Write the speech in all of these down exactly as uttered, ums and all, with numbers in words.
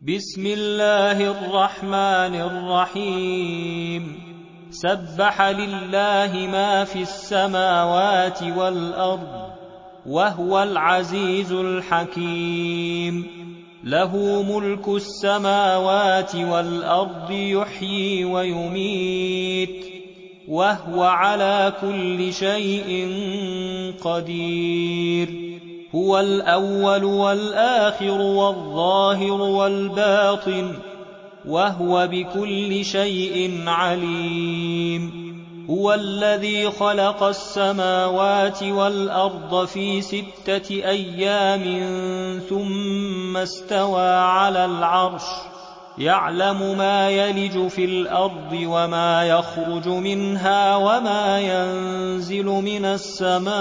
بسم الله الرحمن الرحيم سبح لله ما في السماوات والأرض وهو العزيز الحكيم له ملك السماوات والأرض يحيي ويميت وهو على كل شيء قدير هو الأول والآخر والظاهر والباطن وهو بكل شيء عليم هو الذي خلق السماوات والأرض في ستة أيام ثم استوى على العرش يعلم ما يلج في الأرض وما يخرج منها وما ينزل من السماء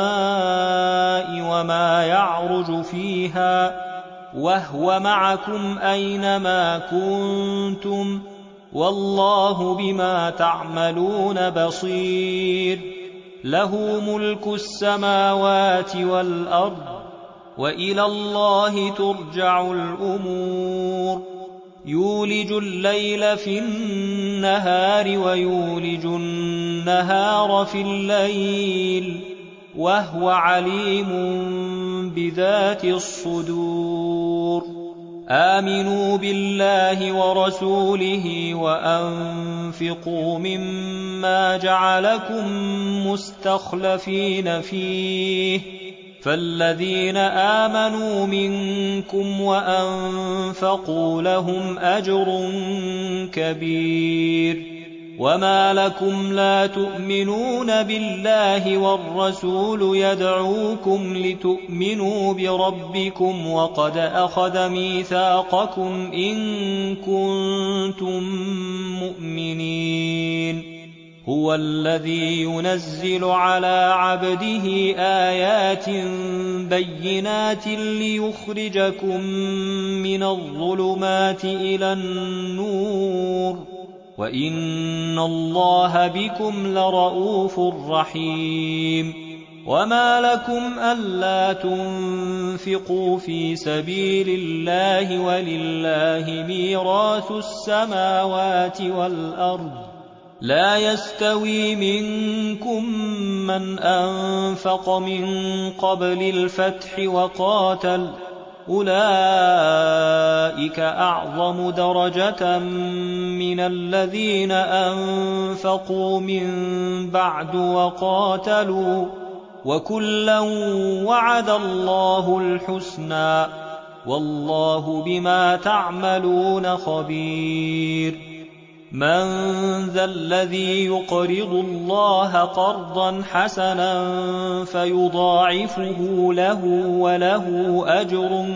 وما يعرج فيها وهو معكم أينما كنتم والله بما تعملون بصير له ملك السماوات والأرض وإلى الله ترجع الأمور يولج الليل في النهار ويولج النهار في الليل وهو عليم بذات الصدور آمنوا بالله ورسوله وأنفقوا مما جعلكم مستخلفين فيه فالذين آمنوا منكم وأنفقوا لهم أجر كبير وما لكم لا تؤمنون بالله والرسول يدعوكم لتؤمنوا بربكم وقد أخذ ميثاقكم إن كنتم مؤمنين هو الذي ينزل على عبده آيات بينات ليخرجكم من الظلمات إلى النور وإن الله بكم لرءوف رحيم وما لكم ألا تنفقوا في سبيل الله ولله ميراث السماوات والأرض لا يستوي منكم من أنفق من قبل الفتح وقاتل أولئك أعظم درجة من الذين أنفقوا من بعد وقاتلوا وكلا وعد الله الحسنى والله بما تعملون خبير من ذا الذي يقرض الله قرضا حسنا فيضاعفه له وله أجر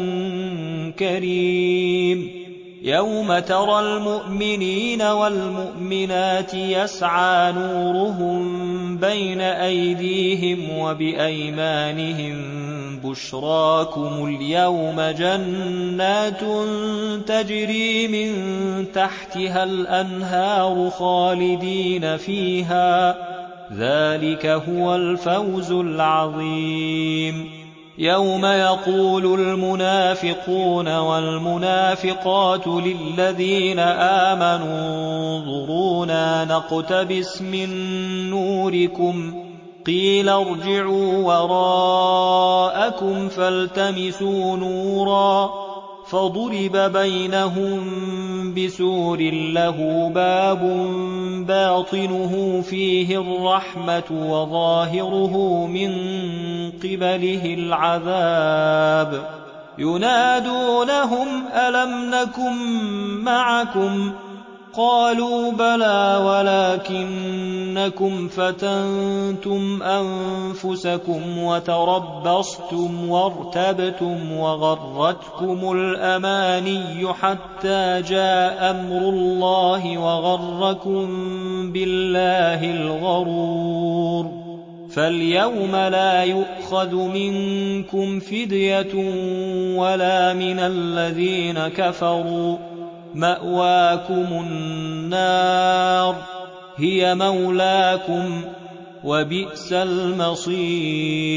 كريم يوم ترى المؤمنين والمؤمنات يسعى نورهم بين أيديهم وبأيمانهم بشراكم اليوم جنات تجري من تحتها الأنهار خالدين فيها ذلك هو الفوز العظيم يوم يقول المنافقون والمنافقات للذين آمنوا انظرونا نقتبس من نوركم قيل ارجعوا وراءكم فالتمسوا نورا فضرب بينهم بسور له باب باطنه فيه الرحمة وظاهره من قبله العذاب ينادونهم ألم نكن معكم قالوا بلى ولكنكم فتنتم أنفسكم وتربصتم وارتبتم وغرتكم الأماني حتى جاء أمر الله وغركم بالله الغرور فاليوم لا يؤخذ منكم فدية ولا من الذين كفروا مأواكم النار هي مولاكم وبئس المصير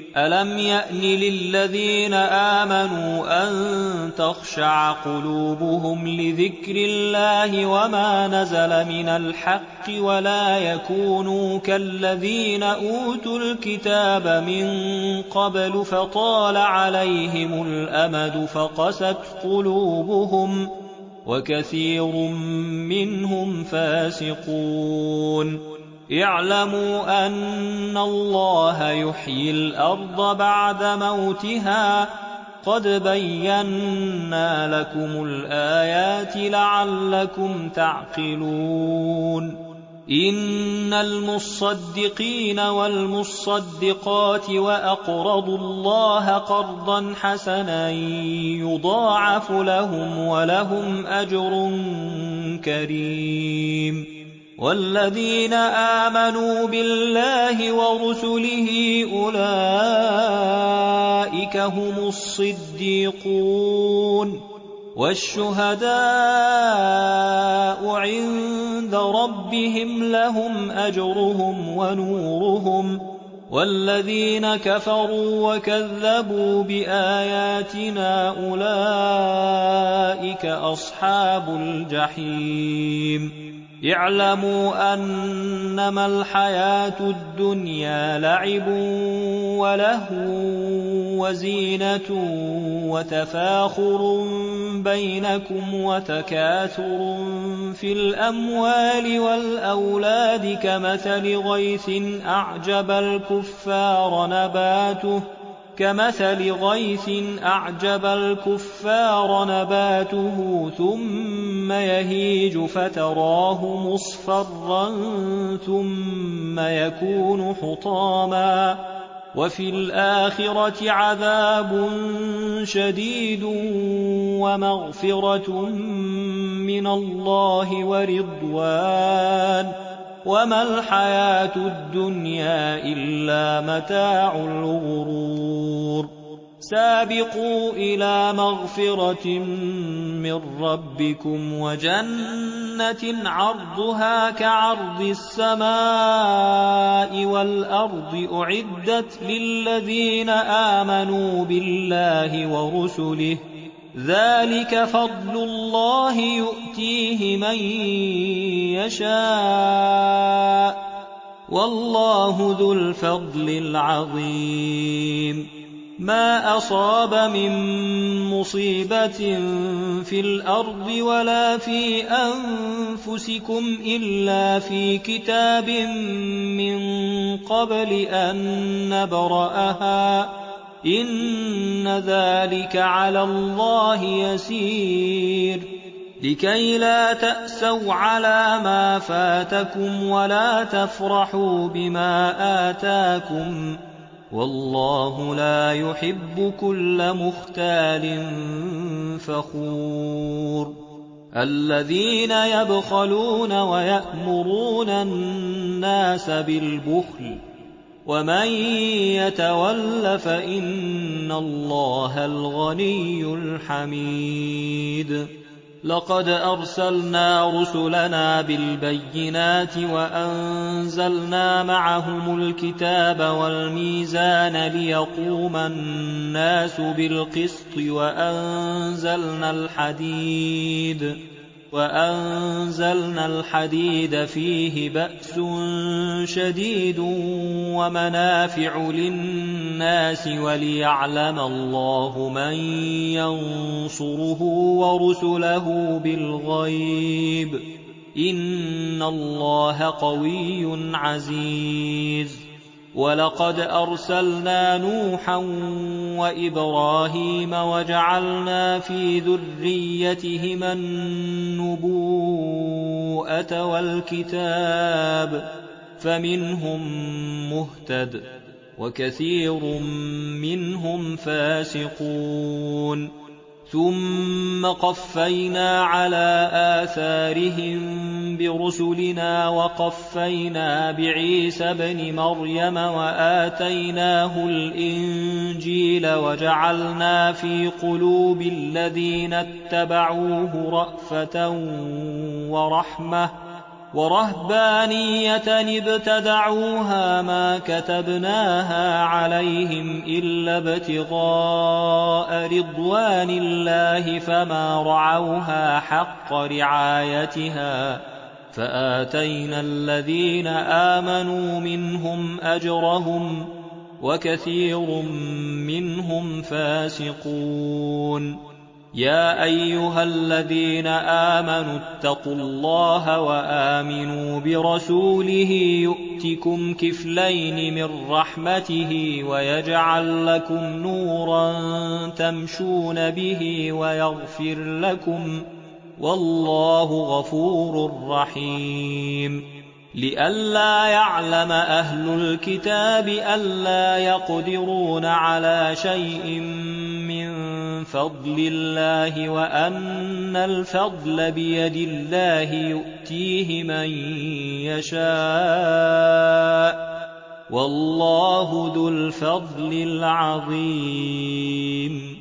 ألم يأن للذين آمنوا أن تخشع قلوبهم لذكر الله وما نزل من الحق ولا يكونوا كالذين أوتوا الكتاب من قبل فطال عليهم الأمد فقست قلوبهم وكثير منهم فاسقون اعلموا أن الله يحيي الأرض بعد موتها قد بينا لكم الآيات لعلكم تعقلون إن المصدقين والمصدقات وأقرضوا الله قرضا حسنا يضاعف لهم ولهم أجر كريم والذين آمنوا بالله ورسله أولئك هم الصديقون والشهداء عند ربهم لهم أجرهم ونورهم والذين كفروا وكذبوا بآياتنا أولئك أصحاب الجحيم اعلموا أنما الحياة الدنيا لعب ولهو وزينة وتفاخر بينكم وتكاثر في الأموال والأولاد كمثل غيث أعجب الكفار نباته كمثل غيث أعجب الكفار نباته ثم يهيج فتراه مصفرا ثم يكون حطاما وفي الآخرة عذاب شديد ومغفرة من الله ورضوان وما الحياة الدنيا إلا متاع الغرور سابقوا إلى مغفرة من ربكم وجنة عرضها كعرض السماء والأرض أعدت للذين آمنوا بالله ورسله ذلك فضل الله يؤتيه من يشاء والله ذو الفضل العظيم ما أصاب من مصيبة في الأرض ولا في أنفسكم إلا في كتاب من قبل أن نبرأها إن ذلك على الله يسير لكي لا تأسوا على ما فاتكم ولا تفرحوا بما آتاكم والله لا يحب كل مختال فخور الذين يبخلون ويأمرون الناس بالبخل ومن يتول فإن الله الغني الحميد لقد أرسلنا رسلنا بالبينات وأنزلنا معهم الكتاب والميزان ليقوم الناس بالقسط وأنزلنا الحديد وأنزلنا الحديد فيه بأس شديد ومنافع للناس وليعلم الله من ينصره ورسله بالغيب إن الله قوي عزيز ولقد أرسلنا نوحا وإبراهيم وجعلنا في ذريتهما النبوءة والكتاب فمنهم مهتد وكثير منهم فاسقون ثم قفينا على آثارهم برسلنا وقفينا بعيسى ابن مريم وآتيناه الإنجيل وجعلنا في قلوب الذين اتبعوه رأفة ورحمة ورهبانية ابتدعوها ما كتبناها عليهم إلا ابتغاء رضوان الله فما رعوها حق رعايتها فآتينا الذين آمنوا منهم أجرهم وكثير منهم فاسقون. يا أيها الذين آمنوا اتقوا الله وآمنوا برسوله يؤتكم كفلين من رحمته ويجعل لكم نورا تمشون به ويغفر لكم والله غفور رحيم. لئلا يعلم أهل الكتاب ألا يقدرون على شيء من فضل الله وأن الفضل بيد الله يؤتيه من يشاء والله ذو الفضل العظيم.